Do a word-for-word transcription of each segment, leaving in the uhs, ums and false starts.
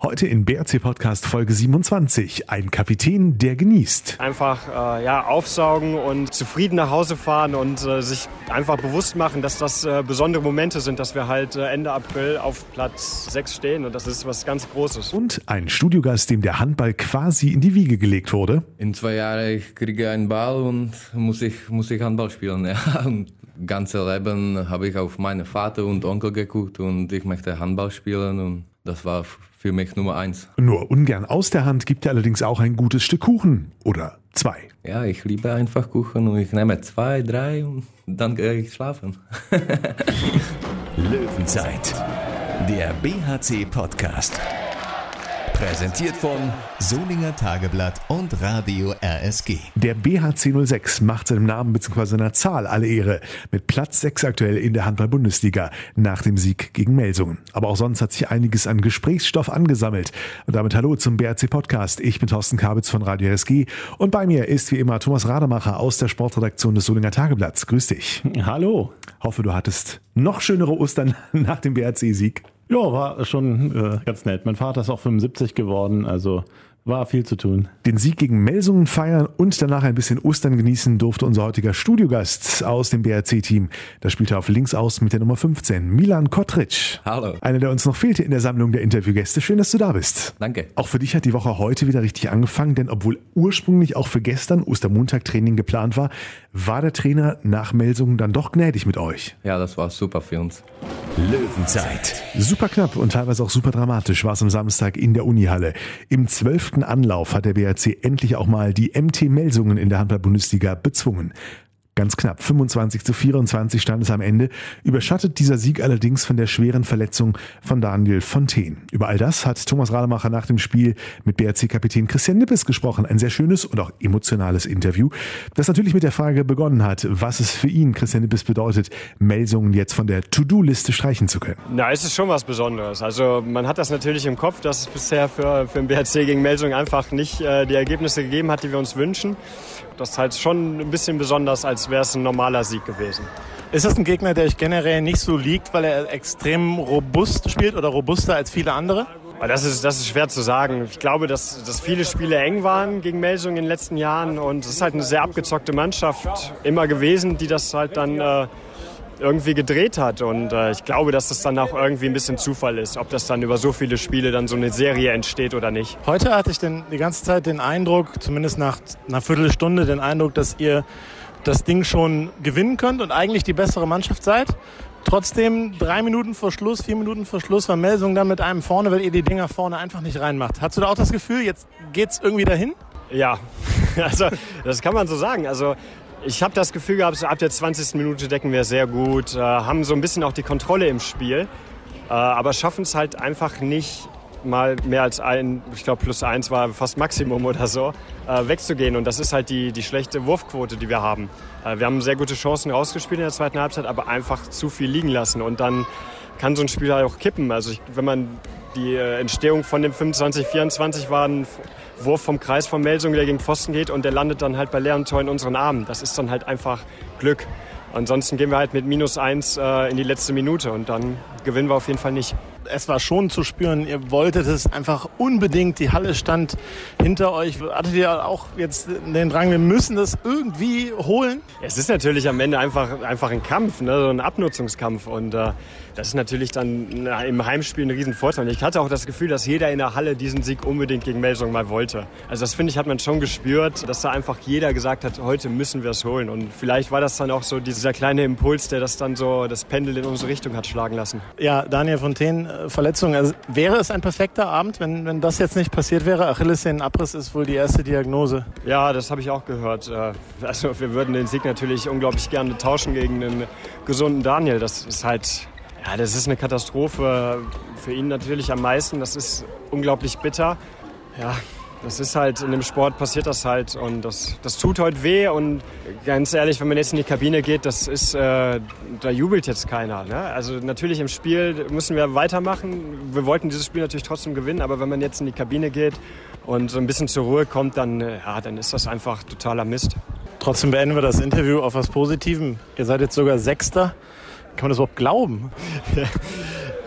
Heute in B R C Podcast Folge siebenundzwanzig. Ein Kapitän, der genießt. Einfach äh, ja, aufsaugen und zufrieden nach Hause fahren und äh, sich einfach bewusst machen, dass das äh, besondere Momente sind, dass wir halt äh, Ende April auf Platz sechs stehen und das ist was ganz Großes. Und ein Studiogast, dem der Handball quasi in die Wiege gelegt wurde. In zwei Jahren ich kriege einen Ball und muss ich, muss ich Handball spielen. Ja. Und ganze Leben habe ich auf meinen Vater und Onkel geguckt und ich möchte Handball spielen und das war für mich Nummer eins. Nur ungern aus der Hand gibt er allerdings auch ein gutes Stück Kuchen oder zwei. Ja, ich liebe einfach Kuchen und ich nehme zwei, drei und dann gehe ich schlafen. Löwenzeit, der B H C Podcast. Präsentiert von Solinger Tageblatt und Radio R S G. Der B H C null sechs macht seinem Namen bzw. seiner Zahl alle Ehre. Mit Platz sechs aktuell in der Handball-Bundesliga nach dem Sieg gegen Melsungen. Aber auch sonst hat sich einiges an Gesprächsstoff angesammelt. Und damit hallo zum B R C Podcast. Ich bin Thorsten Kabitz von Radio R S G und bei mir ist wie immer Thomas Rademacher aus der Sportredaktion des Solinger Tageblatts. Grüß dich. Hallo. Hoffe, du hattest noch schönere Ostern nach dem B R C-Sieg. Ja, war schon äh, ganz nett. Mein Vater ist auch fünfundsiebzig geworden, also war viel zu tun. Den Sieg gegen Melsungen feiern und danach ein bisschen Ostern genießen durfte unser heutiger Studiogast aus dem B R C-Team. Da spielte er auf links aus mit der Nummer fünfzehn, Milan Kotric. Hallo. Einer, der uns noch fehlte in der Sammlung der Interviewgäste. Schön, dass du da bist. Danke. Auch für dich hat die Woche heute wieder richtig angefangen, denn obwohl ursprünglich auch für gestern Ostermontag-Training geplant war, war der Trainer nach Melsungen dann doch gnädig mit euch. Ja, das war super für uns. Löwenzeit. Super knapp und teilweise auch super dramatisch war es am Samstag in der Unihalle. Im zwölften Anlauf hat der B R C endlich auch mal die M T Melsungen in der Handball-Bundesliga bezwungen. Ganz knapp, fünfundzwanzig zu vierundzwanzig stand es am Ende, überschattet dieser Sieg allerdings von der schweren Verletzung von Daniel Fontaine. Über all das hat Thomas Rademacher nach dem Spiel mit B R C-Kapitän Christian Nippes gesprochen. Ein sehr schönes und auch emotionales Interview, das natürlich mit der Frage begonnen hat, was es für ihn, Christian Nippes, bedeutet, Melsungen jetzt von der To-Do-Liste streichen zu können. Na, es ist schon was Besonderes. Also man hat das natürlich im Kopf, dass es bisher für, für den B R C gegen Melsungen einfach nicht äh, die Ergebnisse gegeben hat, die wir uns wünschen. Das ist halt schon ein bisschen besonders, als wäre es ein normaler Sieg gewesen. Ist das ein Gegner, der euch generell nicht so liegt, weil er extrem robust spielt oder robuster als viele andere? Das ist, das ist schwer zu sagen. Ich glaube, dass, dass viele Spiele eng waren gegen Melsungen in den letzten Jahren. Und es ist halt eine sehr abgezockte Mannschaft immer gewesen, die das halt dann äh, irgendwie gedreht hat. Und äh, ich glaube, dass das dann auch irgendwie ein bisschen Zufall ist, ob das dann über so viele Spiele dann so eine Serie entsteht oder nicht. Heute hatte ich denn die ganze Zeit den Eindruck, zumindest nach einer Viertelstunde, den Eindruck, dass ihr das Ding schon gewinnen könnt und eigentlich die bessere Mannschaft seid. Trotzdem drei Minuten vor Schluss, vier Minuten vor Schluss war Melsungen dann mit einem vorne, weil ihr die Dinger vorne einfach nicht reinmacht. Hast du da auch das Gefühl, jetzt geht's irgendwie dahin? Ja, also das kann man so sagen. Also ich habe das Gefühl gehabt, so ab der zwanzigsten Minute decken wir sehr gut, äh, haben so ein bisschen auch die Kontrolle im Spiel, äh, aber schaffen es halt einfach nicht, mal mehr als ein, ich glaube plus eins war fast Maximum oder so, äh, wegzugehen. Und das ist halt die, die schlechte Wurfquote, die wir haben. Äh, wir haben sehr gute Chancen rausgespielt in der zweiten Halbzeit, aber einfach zu viel liegen lassen. Und dann kann so ein Spiel halt auch kippen. Also ich, wenn man die äh, Entstehung von dem fünfundzwanzig vierundzwanzig war ein Wurf vom Kreis von Melsungen, der gegen Pfosten geht und der landet dann halt bei leeren Tor in unseren Armen. Das ist dann halt einfach Glück. Ansonsten gehen wir halt mit minus eins äh, in die letzte Minute und dann gewinnen wir auf jeden Fall nicht. Es war schon zu spüren, ihr wolltet es einfach unbedingt, die Halle stand hinter euch. Hattet ihr auch jetzt den Drang, wir müssen das irgendwie holen? Es ist natürlich am Ende einfach, einfach ein Kampf, ne? So ein Abnutzungskampf und äh, das ist natürlich dann na, im Heimspiel ein Riesenvorteil. Und ich hatte auch das Gefühl, dass jeder in der Halle diesen Sieg unbedingt gegen Melsungen mal wollte. Also das finde ich, hat man schon gespürt, dass da einfach jeder gesagt hat, heute müssen wir es holen. Und vielleicht war das dann auch so dieser kleine Impuls, der das dann so das Pendel in unsere Richtung hat schlagen lassen. Ja, Daniel Fontaine, Verletzung. Also wäre es ein perfekter Abend, wenn, wenn das jetzt nicht passiert wäre? Achillessehnenabriss ist wohl die erste Diagnose. Ja, das habe ich auch gehört. Also wir würden den Sieg natürlich unglaublich gerne tauschen gegen einen gesunden Daniel. Das ist halt, ja, das ist eine Katastrophe für ihn natürlich am meisten. Das ist unglaublich bitter. Ja, das ist halt, in dem Sport passiert das halt und das, das tut heute weh und ganz ehrlich, wenn man jetzt in die Kabine geht, das ist, äh, da jubelt jetzt keiner. Ne? Also natürlich im Spiel müssen wir weitermachen. Wir wollten dieses Spiel natürlich trotzdem gewinnen, aber wenn man jetzt in die Kabine geht und so ein bisschen zur Ruhe kommt, dann, ja, dann ist das einfach totaler Mist. Trotzdem beenden wir das Interview auf was Positivem. Ihr seid jetzt sogar Sechster. Kann man das überhaupt glauben?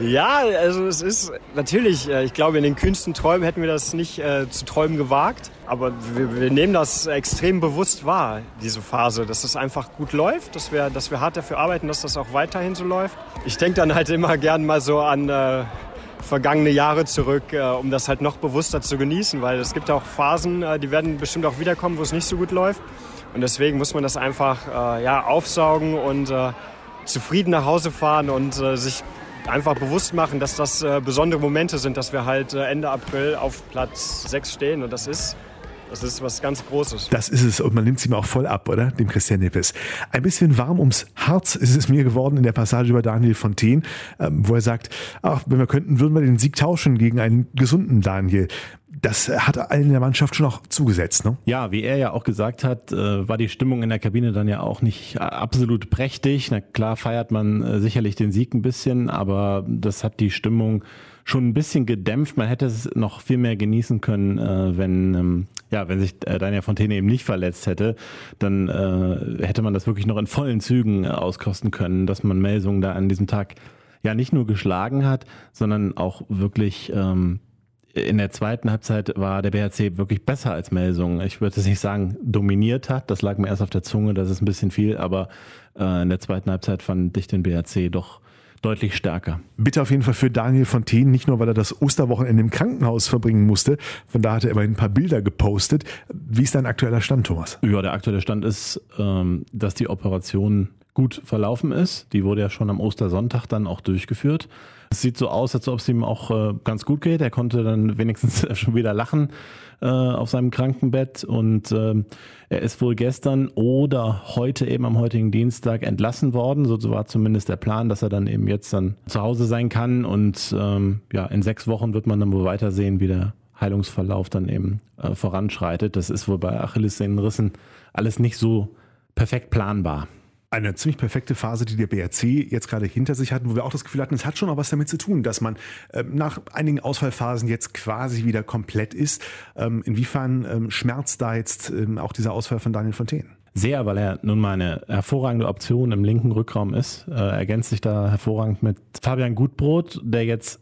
Ja, also es ist natürlich, ich glaube, in den kühnsten Träumen hätten wir das nicht äh, zu träumen gewagt. Aber wir, wir nehmen das extrem bewusst wahr, diese Phase, dass es einfach gut läuft, dass wir, dass wir hart dafür arbeiten, dass das auch weiterhin so läuft. Ich denke dann halt immer gern mal so an äh, vergangene Jahre zurück, äh, um das halt noch bewusster zu genießen, weil es gibt auch Phasen, äh, die werden bestimmt auch wiederkommen, wo es nicht so gut läuft. Und deswegen muss man das einfach äh, ja, aufsaugen und äh, zufrieden nach Hause fahren und äh, sich einfach bewusst machen, dass das äh, besondere Momente sind, dass wir halt äh, Ende April auf Platz sechs stehen. Und das ist, das ist was ganz Großes. Das ist es und man nimmt es ihm auch voll ab, oder? Dem Christian Nippes. Ein bisschen warm ums Herz ist es mir geworden in der Passage über Daniel Fontaine, ähm, wo er sagt, ach, wenn wir könnten, würden wir den Sieg tauschen gegen einen gesunden Daniel. Das hat allen in der Mannschaft schon auch zugesetzt, ne? Ja, wie er ja auch gesagt hat, äh, war die Stimmung in der Kabine dann ja auch nicht absolut prächtig. Na klar feiert man äh, sicherlich den Sieg ein bisschen, aber das hat die Stimmung schon ein bisschen gedämpft. Man hätte es noch viel mehr genießen können, äh, wenn ähm, ja, wenn sich äh, Daniel Fontaine eben nicht verletzt hätte, dann äh, hätte man das wirklich noch in vollen Zügen äh, auskosten können, dass man Melsungen da an diesem Tag ja nicht nur geschlagen hat, sondern auch wirklich ähm, in der zweiten Halbzeit war der B H C wirklich besser als Melsungen. Ich würde es nicht sagen, dominiert hat. Das lag mir erst auf der Zunge, das ist ein bisschen viel. Aber äh, in der zweiten Halbzeit fand ich den B H C doch deutlich stärker. Bitte auf jeden Fall für Daniel Fontaine, nicht nur, weil er das Osterwochenende im Krankenhaus verbringen musste. Von da hat er immerhin ein paar Bilder gepostet. Wie ist dein aktueller Stand, Thomas? Ja, der aktuelle Stand ist, ähm, dass die Operation gut verlaufen ist. Die wurde ja schon am Ostersonntag dann auch durchgeführt. Es sieht so aus, als ob es ihm auch äh, ganz gut geht. Er konnte dann wenigstens schon wieder lachen äh, auf seinem Krankenbett und äh, er ist wohl gestern oder heute eben am heutigen Dienstag entlassen worden. So war zumindest der Plan, dass er dann eben jetzt dann zu Hause sein kann und ähm, ja, in sechs Wochen wird man dann wohl weiter sehen, wie der Heilungsverlauf dann eben äh, voranschreitet. Das ist wohl bei Achillessehnenrissen alles nicht so perfekt planbar. Eine ziemlich perfekte Phase, die der B R C jetzt gerade hinter sich hat, wo wir auch das Gefühl hatten, es hat schon auch was damit zu tun, dass man äh, nach einigen Ausfallphasen jetzt quasi wieder komplett ist. Ähm, inwiefern ähm, schmerzt da jetzt ähm, auch dieser Ausfall von Daniel Fontaine? Sehr, weil er nun mal eine hervorragende Option im linken Rückraum ist. Äh, ergänzt sich da hervorragend mit Fabian Gutbrot, der jetzt,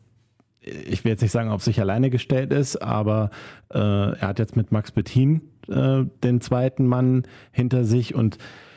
ich will jetzt nicht sagen, auf sich alleine gestellt ist, aber äh, er hat jetzt mit Max Bettin äh, den zweiten Mann hinter sich und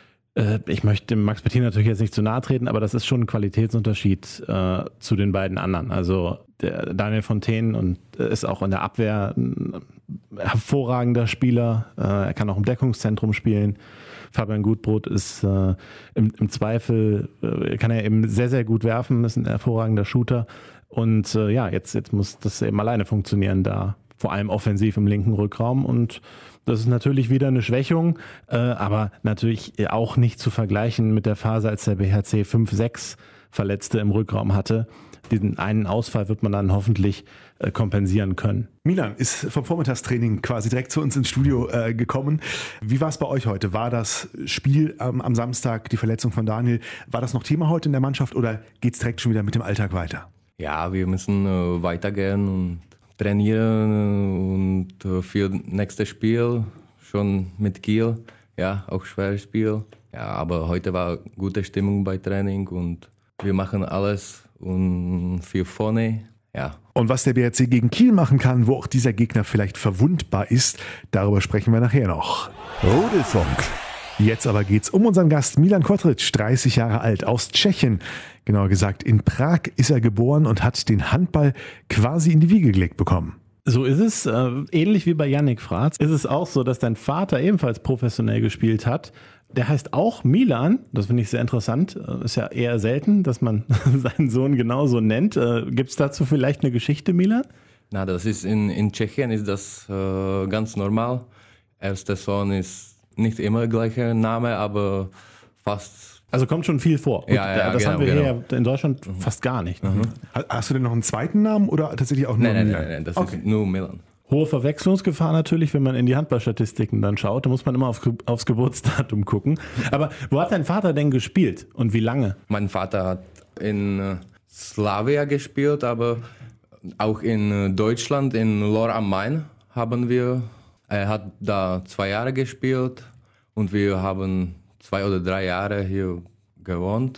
ich möchte Max Bettin natürlich jetzt nicht zu nahe treten, aber das ist schon ein Qualitätsunterschied äh, zu den beiden anderen. Also der Daniel Fontaine und äh, ist auch in der Abwehr ein hervorragender Spieler. Äh, er kann auch im Deckungszentrum spielen. Fabian Gutbrot ist äh, im, im Zweifel, äh, kann er eben sehr, sehr gut werfen, ist ein hervorragender Shooter. Und äh, ja, jetzt, jetzt muss das eben alleine funktionieren da. Vor allem offensiv im linken Rückraum und das ist natürlich wieder eine Schwächung, äh, aber natürlich auch nicht zu vergleichen mit der Phase, als der B H C fünf, sechs Verletzte im Rückraum hatte. Diesen einen Ausfall wird man dann hoffentlich äh, kompensieren können. Milan ist vom Vormittagstraining quasi direkt zu uns ins Studio äh, gekommen. Wie war es bei euch heute? War das Spiel ähm, am Samstag, die Verletzung von Daniel, war das noch Thema heute in der Mannschaft oder geht es direkt schon wieder mit dem Alltag weiter? Ja, wir müssen äh, weitergehen und trainieren und für das nächste Spiel schon mit Kiel, ja, auch schweres Spiel. Ja, aber heute war gute Stimmung bei Training und wir machen alles und für vorne, ja. Und was der B R C gegen Kiel machen kann, wo auch dieser Gegner vielleicht verwundbar ist, darüber sprechen wir nachher noch. Rudelfunk. Jetzt aber geht's um unseren Gast Milan Kotric, dreißig Jahre alt, aus Tschechien. Genauer gesagt, in Prag ist er geboren und hat den Handball quasi in die Wiege gelegt bekommen. So ist es. Äh, ähnlich wie bei Yannick Fratz ist es auch so, dass dein Vater ebenfalls professionell gespielt hat. Der heißt auch Milan. Das finde ich sehr interessant. Ist ja eher selten, dass man seinen Sohn genauso nennt. Äh, Gibt es dazu vielleicht eine Geschichte, Milan? Na, das ist in, in Tschechien ist das äh, ganz normal. Erster Sohn ist nicht immer der gleiche Name, aber fast. Also kommt schon viel vor. Und ja, ja, das genau, haben wir genau. hier in Deutschland mhm. fast gar nicht. Mhm. Hast du denn noch einen zweiten Namen oder tatsächlich auch nur nein, nein, Milan? Nein, nein, das okay. ist nur Milan. Hohe Verwechslungsgefahr natürlich, wenn man in die Handballstatistiken dann schaut. Da muss man immer auf, aufs Geburtsdatum gucken. Aber wo hat dein Vater denn gespielt und wie lange? Mein Vater hat in Slavia gespielt, aber auch in Deutschland, in Lohr am Main haben wir. Er hat da zwei Jahre gespielt und wir haben zwei oder drei Jahre hier gewohnt.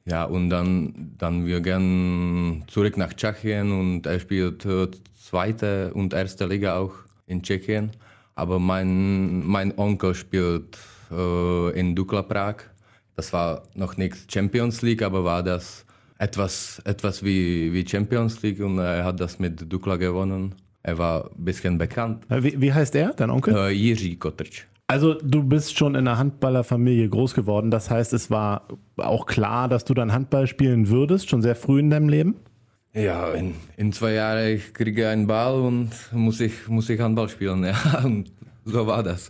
Ja, und dann, dann wir gehen zurück nach Tschechien und er spielt äh, zweite und erste Liga auch in Tschechien. Aber mein, mein Onkel spielt äh, in Dukla Prag. Das war noch nicht Champions League, aber war das etwas, etwas wie, wie Champions League und er hat das mit Dukla gewonnen. Er war ein bisschen bekannt. Wie, wie heißt er, dein Onkel? Äh, Jiří Kotrč. Also du bist schon in einer Handballerfamilie groß geworden. Das heißt, es war auch klar, dass du dann Handball spielen würdest, schon sehr früh in deinem Leben? Ja, in, in zwei Jahren ich kriege einen Ball und muss ich, muss ich Handball spielen. Ja, und so war das.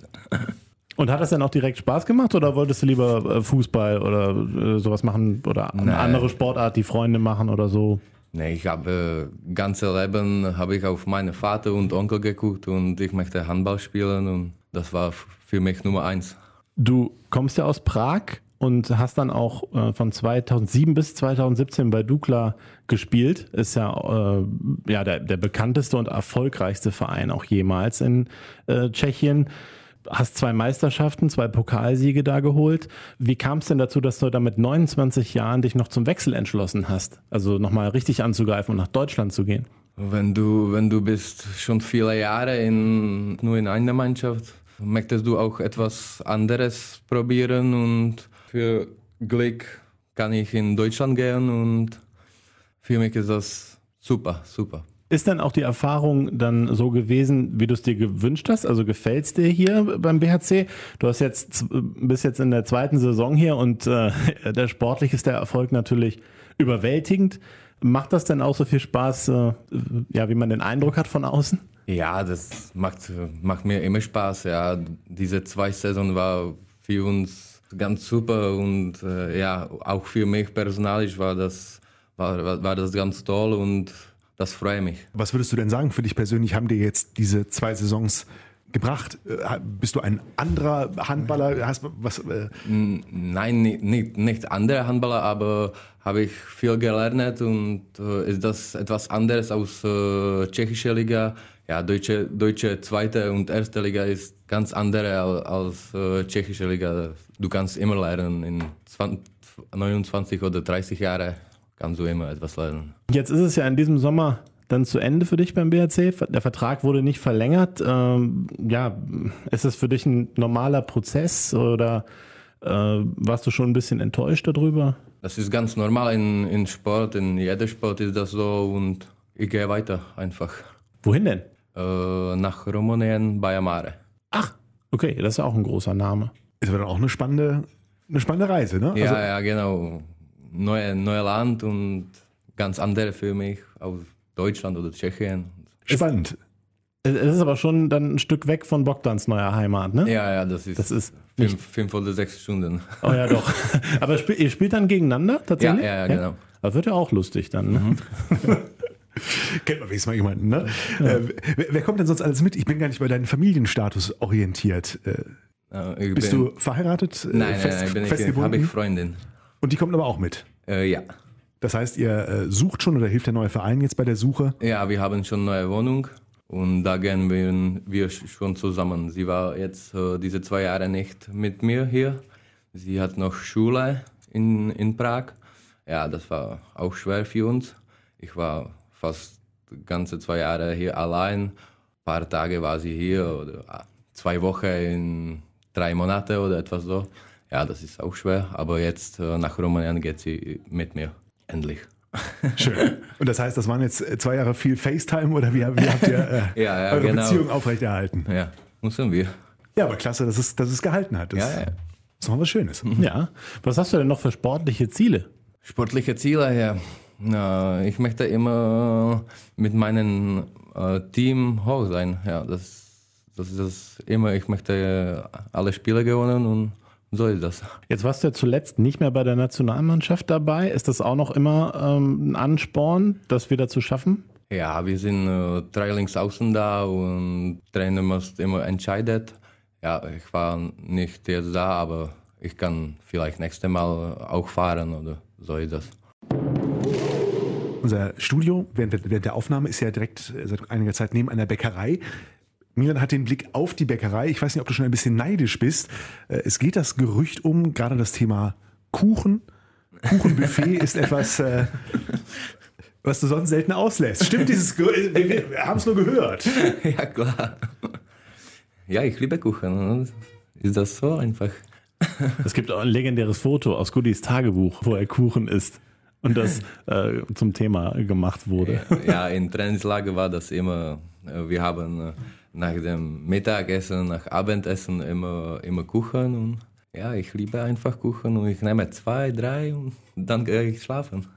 Und hat das dann auch direkt Spaß gemacht oder wolltest du lieber Fußball oder äh, sowas machen oder eine Nein. andere Sportart, die Freunde machen oder so? Nee, ich habe äh, ganze Leben habe ich auf meinen Vater und Onkel geguckt und ich möchte Handball spielen und das war f- für mich Nummer eins. Du kommst ja aus Prag und hast dann auch äh, von zweitausendsieben bis zweitausendsiebzehn bei Dukla gespielt. Ist ja, äh, ja der, der bekannteste und erfolgreichste Verein auch jemals in äh, Tschechien. Hast zwei Meisterschaften, zwei Pokalsiege da geholt. Wie kam es denn dazu, dass du da mit neunundzwanzig Jahren dich noch zum Wechsel entschlossen hast? Also nochmal richtig anzugreifen und nach Deutschland zu gehen? Wenn du, wenn du bist schon viele Jahre in, nur in einer Mannschaft, möchtest du auch etwas anderes probieren und für Glück kann ich in Deutschland gehen und für mich ist das super, super. Ist dann auch die Erfahrung dann so gewesen, wie du es dir gewünscht hast? Also gefällt es dir hier beim B H C? Du hast jetzt, bist jetzt in der zweiten Saison hier und äh, der sportlich ist der Erfolg natürlich überwältigend. Macht das denn auch so viel Spaß, äh, ja, wie man den Eindruck hat von außen? Ja, das macht, macht mir immer Spaß. Ja, diese zwei Saison war für uns ganz super und äh, ja, auch für mich persönlich war das, war, war, war das ganz toll und das freut mich. Was würdest du denn sagen, für dich persönlich haben dir jetzt diese zwei Saisons gebracht? Äh, Bist du ein anderer Handballer? Hast, was, äh Nein, nicht, nicht, nicht andere Handballer, aber habe ich viel gelernt und äh, ist das etwas anderes aus äh, tschechischer Liga. Ja, deutsche, deutsche zweite und erste Liga ist ganz andere als, als äh, tschechische Liga. Du kannst immer lernen. In zwanzig, neunundzwanzig oder dreißig Jahren kannst du immer etwas lernen. Jetzt ist es ja in diesem Sommer dann zu Ende für dich beim B H C. Der Vertrag wurde nicht verlängert. Ähm, ja, ist das für dich ein normaler Prozess oder äh, warst du schon ein bisschen enttäuscht darüber? Das ist ganz normal in, in Sport. In jedem Sport ist das so und ich gehe weiter einfach. Wohin denn? Äh, nach Rumänien, Baia Mare. Ach, okay, das ist ja auch ein großer Name. ist aber dann auch eine spannende, eine spannende Reise, ne? Ja, Also, ja, genau. Neue, neue Land und ganz andere für mich aus Deutschland oder Tschechien. spannend. Es ist aber schon dann ein Stück weg von Bogdans neuer Heimat, ne? Ja, ja, das ist, Das ist fünf, fünf oder sechs Stunden. Oh ja, doch. Aber spiel, ihr spielt dann gegeneinander tatsächlich? Ja, ja, ja, genau. Das wird ja auch lustig dann. Ne? Kennt man wenigstens mal jemanden, ne? Äh, wer, wer kommt denn sonst alles mit? Ich bin gar nicht bei deinem Familienstatus orientiert. Äh, Äh, ich bist bin, du verheiratet? äh, Nein, fest, nein, nein, bin ich, festgebunden? habe ich Freundin. Und die kommt aber auch mit. Äh, ja. Das heißt, ihr äh, sucht schon oder hilft der neue Verein jetzt bei der Suche? Ja, wir haben schon eine neue Wohnung und da gehen wir, wir schon zusammen. Sie war jetzt äh, diese zwei Jahre nicht mit mir hier. Sie hat noch Schule in, in Prag. Ja, das war auch schwer für uns. Ich war fast die ganze zwei Jahre hier allein. Ein paar Tage war sie hier oder zwei Wochen in drei Monate oder etwas so. Ja, das ist auch schwer, aber jetzt äh, nach Rumänien geht sie mit mir. Endlich. Schön. Und das heißt, das waren jetzt zwei Jahre viel FaceTime oder wie, wie habt ihr äh, Ja, ja, eure genau. Beziehung aufrechterhalten? Ja, müssen wir. Ja, aber klasse, dass es, dass es gehalten hat. Das Ja, ja. ist noch was Schönes. Ja. Was hast du denn noch für sportliche Ziele? Sportliche Ziele, ja. Na, ich möchte immer mit meinem äh, Team hoch sein. Ja, das, das ist das immer. Ich möchte alle Spiele gewinnen und so ist das. Jetzt warst du ja zuletzt nicht mehr bei der Nationalmannschaft dabei. Ist das auch noch immer ähm, ein Ansporn, das wieder zu schaffen? Ja, wir sind äh, drei Linksaußen da und Trainer muss immer entscheiden. Ja, ich war nicht jetzt da, aber ich kann vielleicht nächstes Mal auch fahren oder so ist das. Unser Studio während, während der Aufnahme ist ja direkt seit einiger Zeit neben einer Bäckerei. Milan hat den Blick auf die Bäckerei. Ich weiß nicht, ob du schon ein bisschen neidisch bist. Es geht das Gerücht um, gerade das Thema Kuchen. Kuchenbuffet ist etwas, äh, was du sonst selten auslässt. Stimmt dieses Ge- Wir, wir haben es nur gehört. Ja, klar. Ja, ich liebe Kuchen. Ist das so einfach? Es gibt auch ein legendäres Foto aus Goodies Tagebuch, wo er Kuchen isst und das äh, zum Thema gemacht wurde. Ja, in Trainingslager war das immer, wir haben nach dem Mittagessen, nach Abendessen immer, immer Kuchen und ja, ich liebe einfach Kuchen und ich nehme zwei, drei und dann gehe ich schlafen.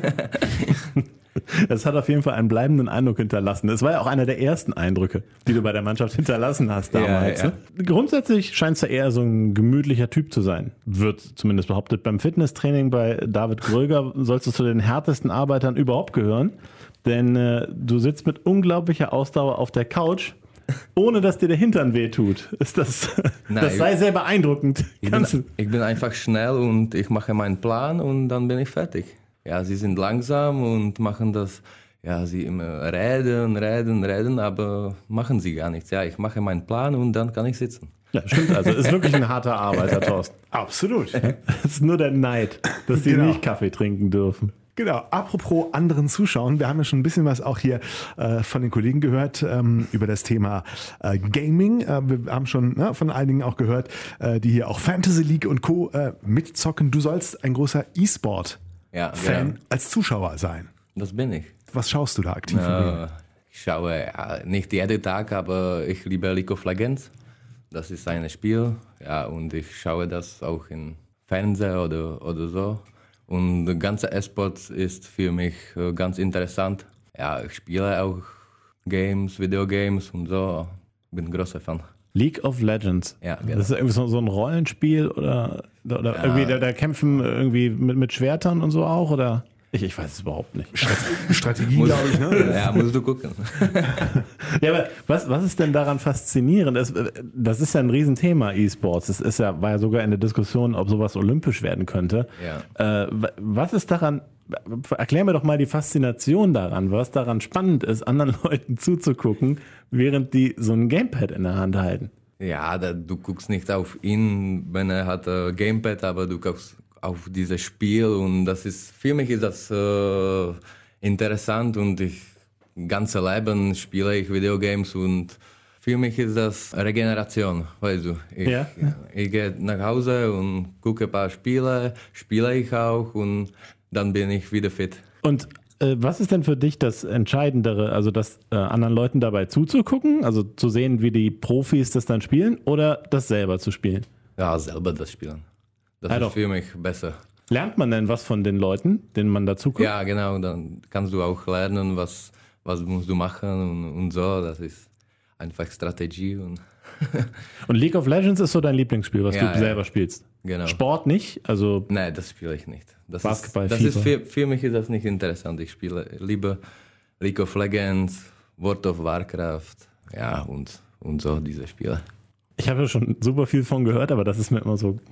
Das hat auf jeden Fall einen bleibenden Eindruck hinterlassen. Es war ja auch einer der ersten Eindrücke, die du bei der Mannschaft hinterlassen hast damals. Ja, ja. Ne? Grundsätzlich scheinst du eher so ein gemütlicher Typ zu sein. Wird zumindest behauptet. Beim Fitnesstraining bei David Gröger sollst du zu den härtesten Arbeitern überhaupt gehören. Denn äh, du sitzt mit unglaublicher Ausdauer auf der Couch, ohne dass dir der Hintern wehtut. Ist das, Nein, das sei sehr beeindruckend. Ich Kannst bin, ich bin einfach schnell und ich mache meinen Plan und dann bin ich fertig. Ja, sie sind langsam und machen das, ja, sie immer reden, reden, reden, aber machen sie gar nichts. Ja, ich mache meinen Plan und dann kann ich sitzen. Ja, stimmt. Also ist wirklich ein harter Arbeiter, Thorsten. Absolut. Es ist nur der Neid, dass sie Genau. nicht Kaffee trinken dürfen. Genau, apropos anderen Zuschauen, wir haben ja schon ein bisschen was auch hier äh, von den Kollegen gehört ähm, über das Thema äh, Gaming. Äh, wir haben schon ne, von einigen auch gehört, äh, die hier auch Fantasy League und Co. Äh, mitzocken. Du sollst ein großer E-Sport-Fan Ja, genau. als Zuschauer sein. Das bin ich. Was schaust du da aktiv? Äh, ich schaue ja, nicht jeden Tag, aber ich liebe League of Legends. Das ist ein Spiel, ja, und ich schaue das auch im Fernsehen oder, oder so. Und der ganze E-Sport ist für mich äh, ganz interessant. Ja, ich spiele auch Games, Videogames und so. Bin ein großer Fan. League of Legends. Ja, genau. Das ist irgendwie so, so ein Rollenspiel oder, oder ja. irgendwie, da, da kämpfen irgendwie mit, mit Schwertern und so auch, oder? Ich, ich weiß es überhaupt nicht. Strategie, glaube ich, ne? Ja, musst du gucken. Ja, aber was, was ist denn daran faszinierend? Das, das ist ja ein Riesenthema, E-Sports. Das ist ja, war ja sogar in der Diskussion, ob sowas olympisch werden könnte. Ja. Äh, was ist daran, erklär mir doch mal die Faszination daran, was daran spannend ist, anderen Leuten zuzugucken, während die so ein Gamepad in der Hand halten. Ja, da, du guckst nicht auf ihn, wenn er hat ein Gamepad, aber du guckst auf dieses Spiel und das ist, für mich ist das äh, interessant und ich ganze Leben spiele ich Videogames und für mich ist das Regeneration, weißt du. Ich, ja. ich gehe nach Hause und gucke ein paar Spiele, spiele ich auch und dann bin ich wieder fit. Und äh, was ist denn für dich das Entscheidendere, also das äh, anderen Leuten dabei zuzugucken, also zu sehen, wie die Profis das dann spielen oder das selber zu spielen? Ja, selber das spielen. Das ja, ist doch. für mich besser. Lernt man denn was von den Leuten, denen man dazu guckt? Ja, genau. Dann kannst du auch lernen, was, was musst du machen und, und so. Das ist einfach Strategie. Und, und League of Legends ist so dein Lieblingsspiel, was ja, du selber ja. spielst? Genau. Sport nicht? Also Nein, das spiele ich nicht. Das Basketball, ist, das FIFA. ist für, für mich ist das nicht interessant. Ich spiele lieber League of Legends, World of Warcraft, ja, und, und so diese Spiele. Ich habe ja schon super viel von gehört, aber das ist mir immer so...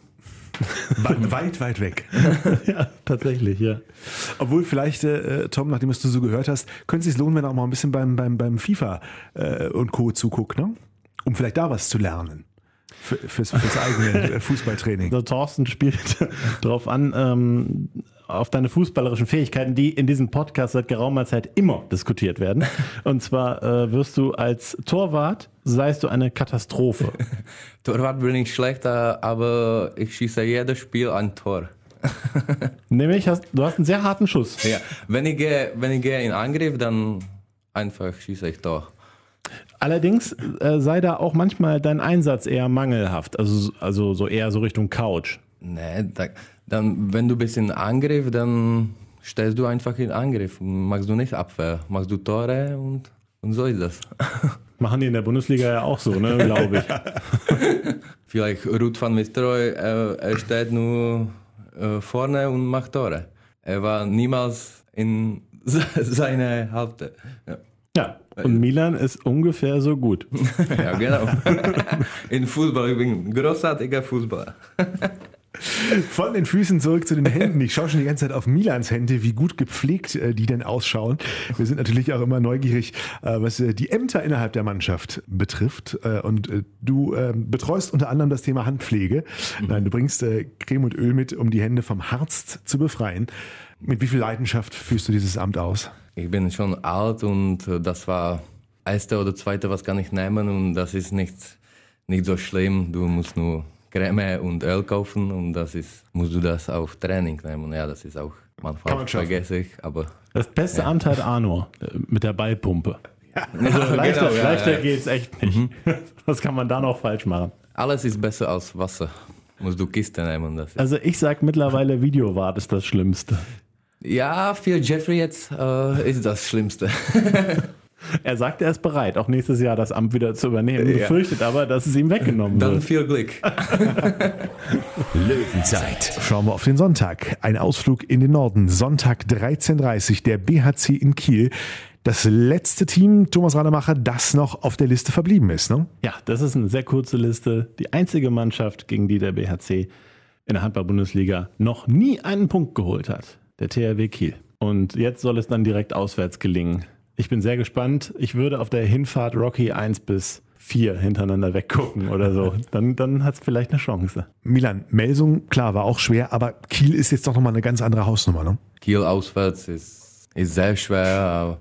Weit, weit weg. Ja, tatsächlich, ja. Obwohl vielleicht, äh, Tom, nachdem es du so gehört hast, könnte es sich lohnen, wenn er auch mal ein bisschen beim, beim, beim FIFA äh, und Co. zuguckt, ne? Um vielleicht da was zu lernen. Für, fürs, fürs eigene Fußballtraining. Der Thorsten spielt darauf an, ähm, auf deine fußballerischen Fähigkeiten, die in diesem Podcast seit geraumer Zeit immer diskutiert werden. Und zwar äh, wirst du als Torwart, seist du eine Katastrophe. Torwart bin ich schlechter, aber ich schieße jedes Spiel ein Tor. Nämlich, hast, du hast einen sehr harten Schuss. Ja, wenn ich gehe, wenn ich gehe in Angriff, dann einfach schieße ich Tor. Allerdings äh, sei da auch manchmal dein Einsatz eher mangelhaft, also, also so eher so Richtung Couch. Nee, da, dann, wenn du bist in Angriff, dann stellst du einfach in Angriff. Machst du nicht Abwehr, machst du Tore und, und so ist das. Machen die in der Bundesliga ja auch so, ne, glaube ich. Vielleicht Ruud van Nistelrooy, er, er steht nur äh, vorne und macht Tore. Er war niemals in seiner Hälfte. Ja. Ja, und Milan ist ungefähr so gut. Ja, genau. In Fußball, ich bin ein großartiger Fußballer. Von den Füßen zurück zu den Händen. Ich schaue schon die ganze Zeit auf Milans Hände, wie gut gepflegt äh, die denn ausschauen. Wir sind natürlich auch immer neugierig, äh, was äh, die Ämter innerhalb der Mannschaft betrifft. Äh, und äh, du äh, betreust unter anderem das Thema Handpflege. Mhm. Nein, du bringst äh, Creme und Öl mit, um die Hände vom Harz zu befreien. Mit wie viel Leidenschaft führst du dieses Amt aus? Ich bin schon alt und äh, das war erste oder zweite, was kann ich nehmen, und das ist nicht, nicht so schlimm. Du musst nur Creme und Öl kaufen und das ist, musst du das auf Training nehmen. Ja, das ist auch manchmal vergesse ich, aber das beste ja. Amt hat Arno mit der Ballpumpe. Ja. Also leichter, genau, ja, leichter ja. geht's echt nicht. Mhm. Was kann man da noch falsch machen? Alles ist besser als Wasser. Musst du Kiste nehmen. Das also ich sag mittlerweile, Videowart ist das Schlimmste. Ja, für Jeffrey jetzt äh, ist das Schlimmste. Er sagt, er ist bereit, auch nächstes Jahr das Amt wieder zu übernehmen. Ja. Befürchtet aber, dass es ihm weggenommen Dann wird. Dann viel Glück. Löwenzeit. Schauen wir auf den Sonntag. Ein Ausflug in den Norden. Sonntag dreizehn Uhr dreißig, der B H C in Kiel. Das letzte Team, Thomas Rademacher, das noch auf der Liste verblieben ist, ne? Ja, das ist eine sehr kurze Liste. Die einzige Mannschaft, gegen die der B H C in der Handball-Bundesliga noch nie einen Punkt geholt hat. Der T H W Kiel. Und jetzt soll es dann direkt auswärts gelingen. Ich bin sehr gespannt. Ich würde auf der Hinfahrt Rocky eins bis vier hintereinander weggucken oder so. Dann, dann hat es vielleicht eine Chance. Milan, Melsung, klar, war auch schwer, aber Kiel ist jetzt doch nochmal eine ganz andere Hausnummer, ne? Kiel auswärts ist, ist sehr schwer. Aber,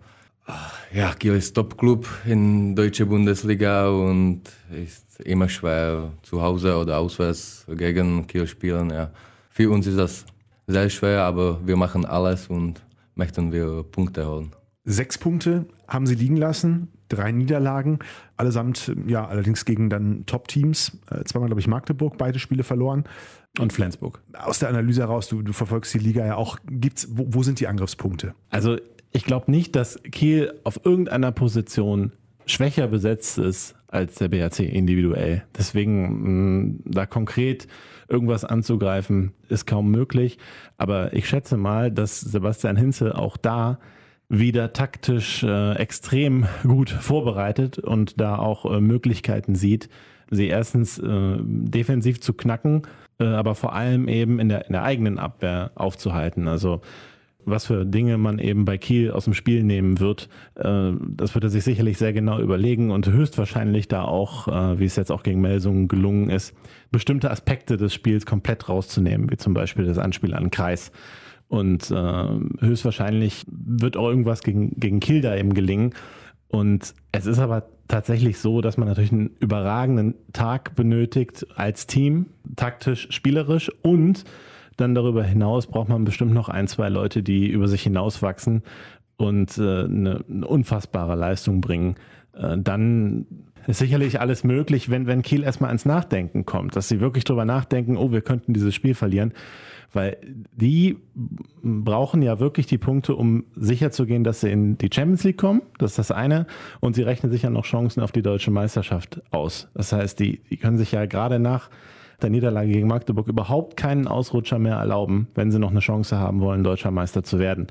ja, Kiel ist Top-Club in der deutschen Bundesliga und ist immer schwer, zu Hause oder auswärts gegen Kiel spielen. Ja. Für uns ist das sehr schwer, aber wir machen alles und möchten wir Punkte holen. Sechs Punkte haben sie liegen lassen, drei Niederlagen, allesamt ja allerdings gegen dann Top-Teams. Äh, zweimal, glaube ich, Magdeburg, beide Spiele verloren. Und Flensburg. Aus der Analyse heraus, du, du verfolgst die Liga ja auch, gibt's, wo, wo sind die Angriffspunkte? Also ich glaube nicht, dass Kiel auf irgendeiner Position schwächer besetzt ist als der B H C individuell. Deswegen mh, da konkret irgendwas anzugreifen, ist kaum möglich. Aber ich schätze mal, dass Sebastian Hinze auch da wieder taktisch äh, extrem gut vorbereitet und da auch äh, Möglichkeiten sieht, sie erstens äh, defensiv zu knacken, äh, aber vor allem eben in der, in der eigenen Abwehr aufzuhalten. Also was für Dinge man eben bei Kiel aus dem Spiel nehmen wird, äh, das wird er sich sicherlich sehr genau überlegen und höchstwahrscheinlich da auch, äh, wie es jetzt auch gegen Melsungen gelungen ist, bestimmte Aspekte des Spiels komplett rauszunehmen, wie zum Beispiel das Anspiel an den Kreis. Und äh, höchstwahrscheinlich wird auch irgendwas gegen, gegen Kiel da eben gelingen. Und es ist aber tatsächlich so, dass man natürlich einen überragenden Tag benötigt als Team, taktisch, spielerisch, und dann darüber hinaus braucht man bestimmt noch ein, zwei Leute, die über sich hinauswachsen und äh, eine, eine unfassbare Leistung bringen. Äh, dann ist sicherlich alles möglich, wenn, wenn Kiel erstmal ans Nachdenken kommt, dass sie wirklich drüber nachdenken, oh, wir könnten dieses Spiel verlieren. Weil die brauchen ja wirklich die Punkte, um sicherzugehen, dass sie in die Champions League kommen. Das ist das eine. Und sie rechnen sich ja noch Chancen auf die deutsche Meisterschaft aus. Das heißt, die, die können sich ja gerade nach der Niederlage gegen Magdeburg überhaupt keinen Ausrutscher mehr erlauben, wenn sie noch eine Chance haben wollen, deutscher Meister zu werden.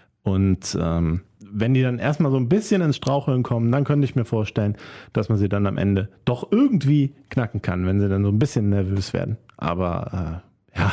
Und ähm, wenn die dann erstmal so ein bisschen ins Straucheln kommen, dann könnte ich mir vorstellen, dass man sie dann am Ende doch irgendwie knacken kann, wenn sie dann so ein bisschen nervös werden. Aber äh, ja,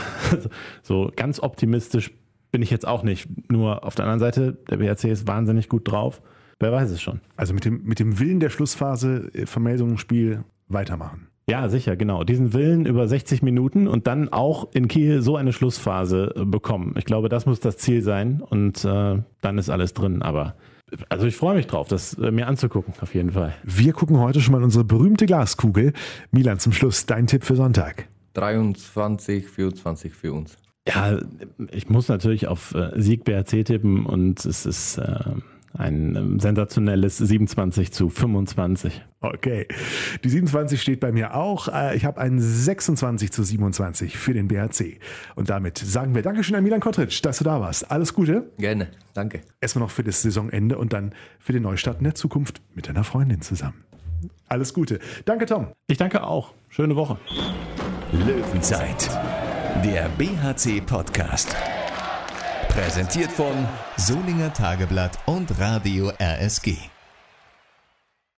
so ganz optimistisch bin ich jetzt auch nicht. Nur auf der anderen Seite, der B H C ist wahnsinnig gut drauf. Wer weiß es schon. Also mit dem, mit dem Willen der Schlussphase vom Melsungen-Spiel weitermachen. Ja, sicher, genau. Diesen Willen über sechzig Minuten und dann auch in Kiel so eine Schlussphase bekommen. Ich glaube, das muss das Ziel sein und äh, dann ist alles drin. Aber also ich freue mich drauf, das äh, mir anzugucken, auf jeden Fall. Wir gucken heute schon mal in unsere berühmte Glaskugel. Milan, zum Schluss dein Tipp für Sonntag. dreiundzwanzig, vierundzwanzig für uns. Ja, ich muss natürlich auf äh, Sieg B H C tippen und es ist äh, ein ähm, sensationelles siebenundzwanzig zu fünfundzwanzig. Okay, die siebenundzwanzig steht bei mir auch. Äh, ich habe ein sechsundzwanzig zu siebenundzwanzig für den B H C. Und damit sagen wir Dankeschön an Milan Kotric, dass du da warst. Alles Gute. Gerne, danke. Erstmal noch für das Saisonende und dann für den Neustart in der Zukunft mit deiner Freundin zusammen. Alles Gute. Danke, Tom. Ich danke auch. Schöne Woche. Löwenzeit, der B H C-Podcast. Präsentiert von Solinger Tageblatt und Radio R S G.